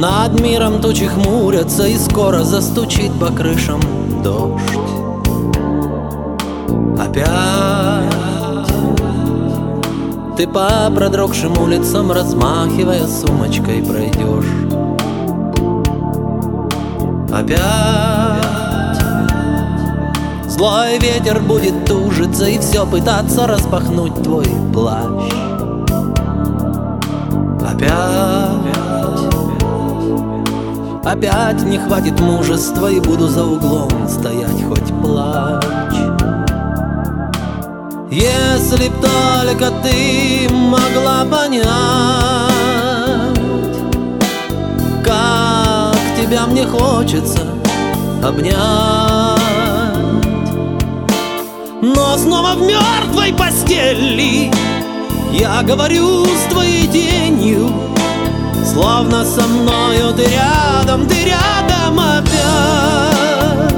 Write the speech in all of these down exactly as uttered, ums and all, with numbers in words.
Над миром тучи хмурятся, и скоро застучит по крышам дождь. Опять ты по продрогшим улицам, размахивая сумочкой, пройдешь. Опять злой ветер будет тужиться и все пытаться распахнуть твой плащ. Опять Опять не хватит мужества, и буду за углом стоять, хоть плачь. Если б только ты могла понять, как тебя мне хочется обнять. Но снова в мертвой постели я говорю с твоей тенью, словно со мною ты рядом, ты рядом опять.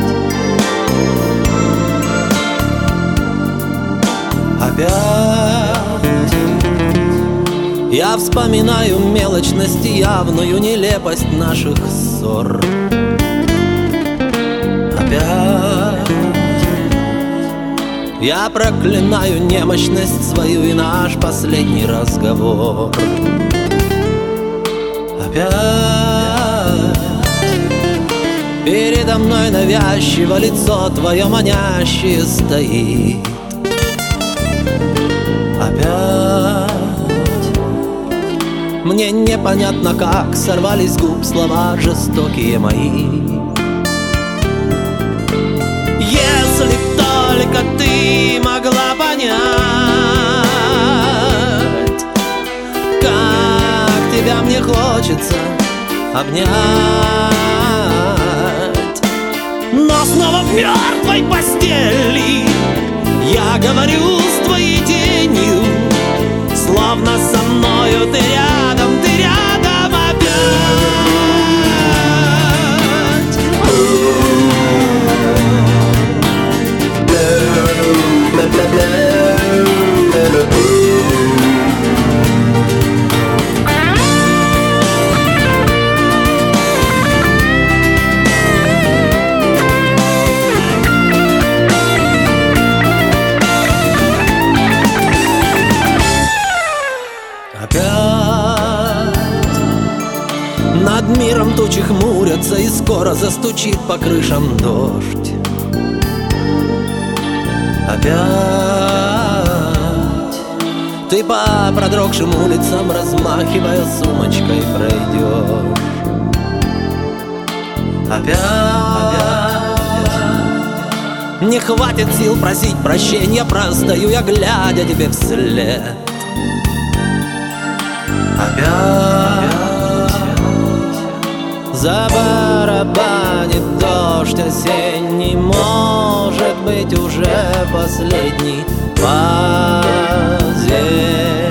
Опять я вспоминаю мелочность и явную нелепость наших ссор. Опять я проклинаю немощность свою и наш последний разговор. Опять передо мной навязчиво лицо твое манящее стоит. Опять мне непонятно, как сорвались с губ слова жестокие мои. Если б только ты могла понять, как тебя мне хочется обнять. Но снова в мертвой постели я говорю с твоей тенью, словно со мною ты рядом, ты рядом опять. Над миром тучи хмурятся, и скоро застучит по крышам дождь. Опять ты по продрогшим улицам, размахивая сумочкой, пройдешь. Опять не хватит сил просить прощения, простою я, глядя тебе вслед. Опять забарабанит дождь осенний, может быть, уже последний по земле.